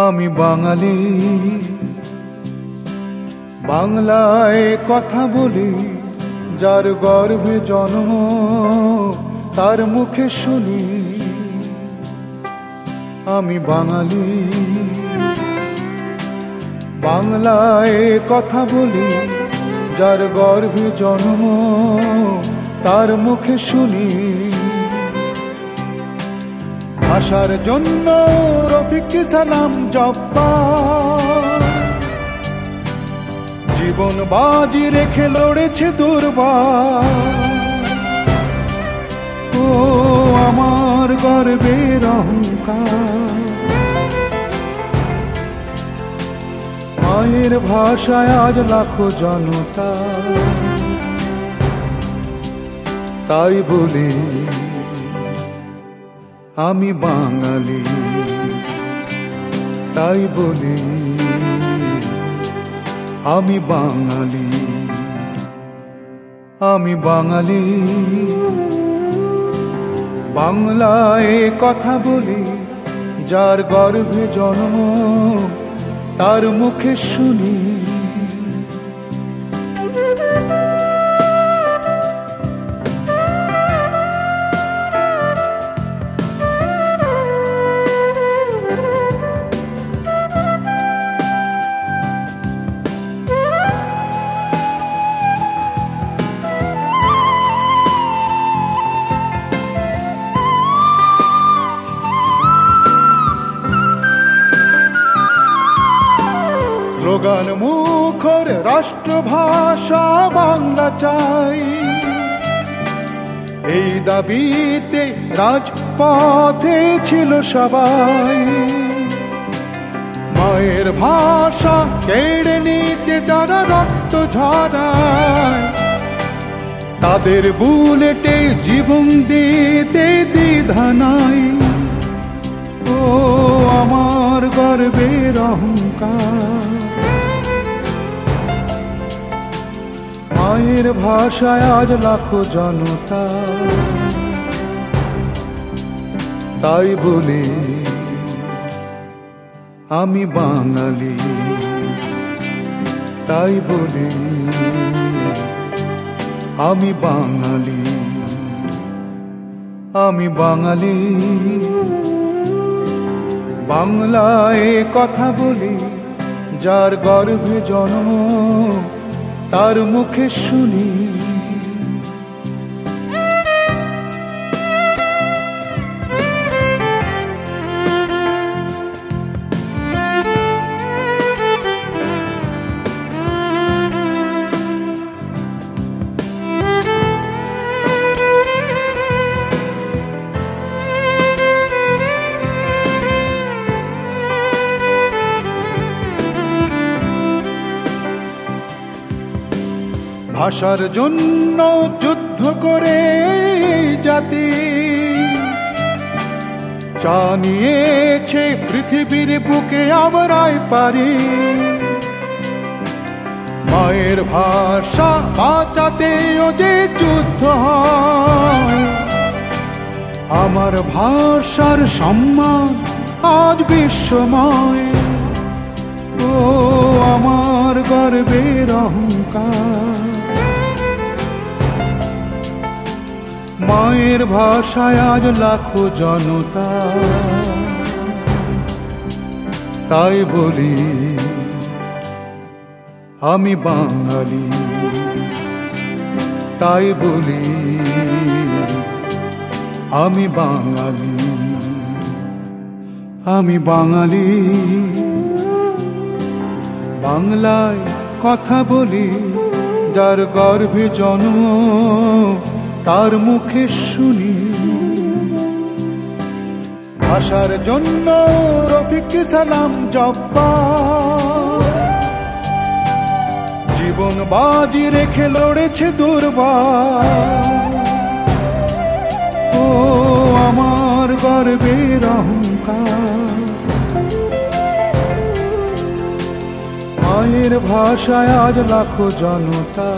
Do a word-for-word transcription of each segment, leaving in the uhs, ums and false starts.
আমি বাঙালি, বাংলায় কথা বলি, যার গর্ভে জন্ম তার মুখে শুনি। আমি বাঙালি, বাংলায় কথা বলি, যার গর্ভে জন্ম তার মুখে শুনি। ভাষার জন্য রফিক সালাম জব্বার, জীবন বাজি রেখে লড়েছে দুর্বার। ও আমার গর্বের অহংকার, মায়ের ভাষায় আজ লাখো জনতা। তাই বলি আমি বাঙালি, তাই বলি আমি বাঙালি। আমি বাঙালি, বাংলায় কথা বলি, যার গর্ভে জন্ম তার মুখে শুনি। স্লোগান মুখর রাষ্ট্রভাষা বাংলা চাই, এই দাবিতে রাজপথে ছিল সবাই। মায়ের ভাষা কেড়ে নিতে যারা রক্ত ঝরায়, তাদের বুলেটে জীবন দিতে দ্বিধা নাই। ও আমার গর্বের অহংকার, মায়ের ভাষায় আজ লাখো জনতা। তাই বলি আমি বাঙালি, তাই বলি আমি বাঙালি। আমি বাঙালি, বাংলায় কথা বলি, যার গর্ভে জন্ম তার মুখে শুনি। ভাষার জন্য যুদ্ধ করে জাতি জানিয়েছে পৃথিবীর বুকে আমরাই পারি। মায়ের ভাষা বাঁচাতেও যে যুদ্ধ হয়, আমার ভাষার সম্মান আজ বিশ্বময়। ও আমার গর্বের অহংকার, মায়ের ভাষায় আজ লাখো জনতা। তাই বলি আমি বাঙালি, তাই বলি আমি বাঙালি। আমি বাঙালি, বাংলায় কথা বলি, যার গর্ভে জন্ম তার মুখে শুনি। ভাষার জন্য রফিক সালাম জব্বার, জীবন বাজি রেখে লড়েছে দুর্বার। ও আমার গর্বের অহংকার, মায়ের ভাষায় আজ লাখো জনতা।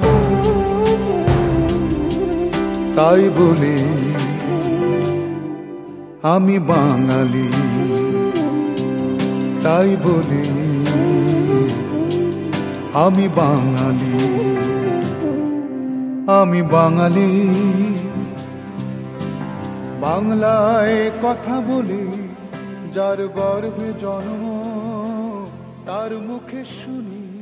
তাই বলি আমি বাঙালি, তাই বলি আমি বাঙালি, আমি বাঙালি। বাংলায় কথা বলি, যার গর্ভে জন্ম তার মুখে শুনি